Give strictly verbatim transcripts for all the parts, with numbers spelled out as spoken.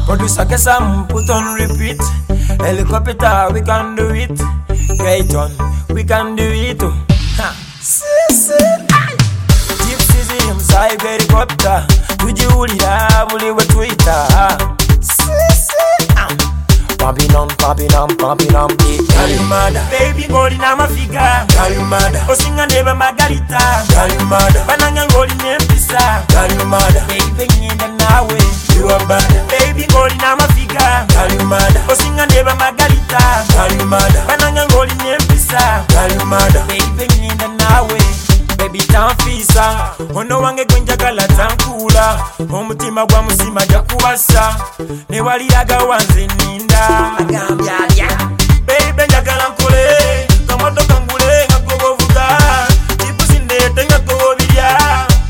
Producer Kesam, put on repeat. Helicopter, we can do it. Gayton, we can do it. Ha. Gypsy, inside helicopter. Tujiulira, buli we Twitter. Pumping on, pumping on, pumping on, Kalimada. Baby, ngoli na mafiga. Kalimada. Osinga neba magalita. Kalimada. Bananga ngoli nyempisa. Kalimada. Baby, nyenda nawe. You are bad. Baby, ngoli na mafiga. Kalimada. Osinga neba magalita. Kalimada. Bananga ngoli nyempisa. Kalimada. Baby, nyenda nawe. Baby tanfisa, ono wange gwenjagala tankula. Omutima gwa musima jakuwasa, ne waliyaga wanze ninda. Agambya alya, baby njagala nkole, kamotoka ngule nga gogovuga, chipusi ndete nga gobirya.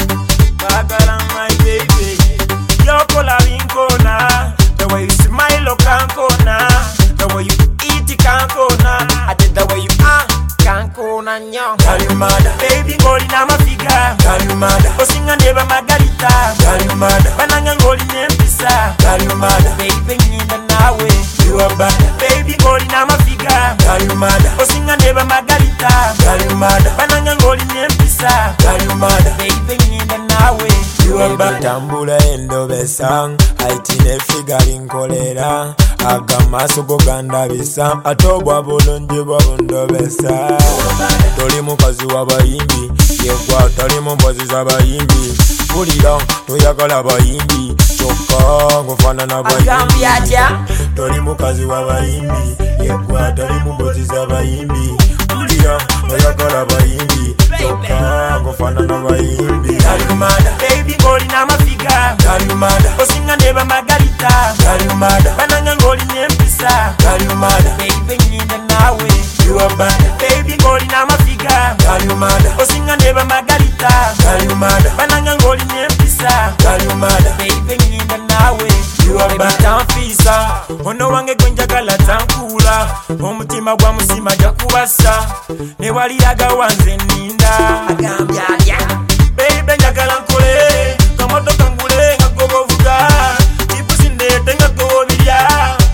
Bagala my baby, yokola linkona, the way you smile okankona, the way you eat kankona, I did the way you are. Kankona nyo Kalimada. Baby ngoli na mafiga. Kalimada. Osinga neba magalita. Kalimada. Bananga ngoli nyempisa. Kalimada. Baby nyinda nawe. You are bad. Baby ngoli na mafiga. Kalimada. Osinga neba magalita. Kalimada. Bananga ngoli nyempisa. Kalimada. Baby nyinda nawe. You are bad. Tambula endobesa, haitine figari nkolera. Agamaso goganda bisa, atobwa bulungi bwabundobesa. Toli mukazi w'abayimbi, yegwa toli mu mpozi z'abayimbi. Bulira toyagala abayimbi, kyokka ng'ofaanana abayimbi. Toli mukazi w'abayimbi, yegwa toli mu mpozi z'abayimbi. Bulira toyagala abayimbi, kyokka ng'ofaanana abayimbi. Kalimada. Baby ngoli na mafiga. Kalimada. Osinga neba magalita. Kalimada. Bananga ngoli nyempisa. Kalimada. Baby nyinda nawe. You are bad. Baby ngoli na mafiga. Kalimada. Osinga neba magalita. Kalimada. Bananga ngoli nyempisa. Kalimada. Baby nyinda nawe. You are bad. Tanfisa, ono wange gwenjagala tankula. Omutima gwa musima jakuwasa, ne waliyaga wanze ninda. Agambya alya, baby njagala nkole, kamotoka ngule nga gogovuga, chipusi ndete nga gobirya.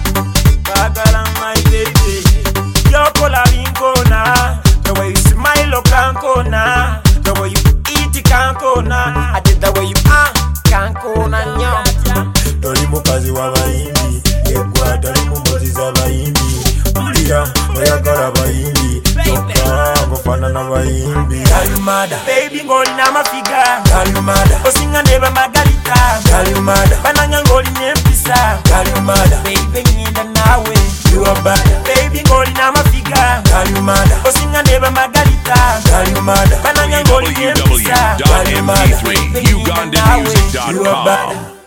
Bagala my baby, yokola linkona, the way you smile okankona, the way you eat kankona, I did the way you are kankona nyo. Toli mukazi w'abayimbi, yegwa toli mu mpozi z'abayimbi. Bulira oyagala abayimbi, kyokka ng'ofaanana abayimbi. Kalimada. Baby ngoli na mafiga. Kalimada. Osinga neba magalita. Kalimada. Bananga ngoli nyempisa. Kalimada. Baby nyinda nawe. You are bad. Baby ngoli na mafiga. Kalimada. Osinga neba magalita. Kalimada. Bananga ngoli nyempisa. w w w dot m p three uganda music dot com. You are bad.